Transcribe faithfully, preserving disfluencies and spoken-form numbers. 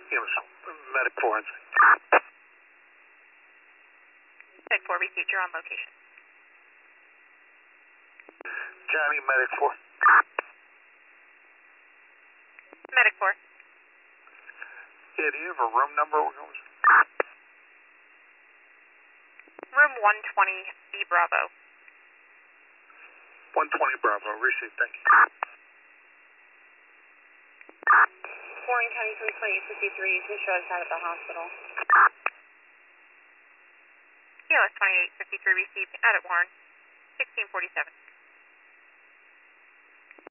It was Medic four. Medic four received, you're on location. Johnny, Medic four. Medic four. Yeah, do you have a room number we're going to? Room one twenty, B Bravo. one twenty Bravo, received, thank you. Warren County three twenty-eight fifty-three, you can show us out at the hospital. C L S twenty-eight fifty-three received, out at Warren, sixteen forty-seven.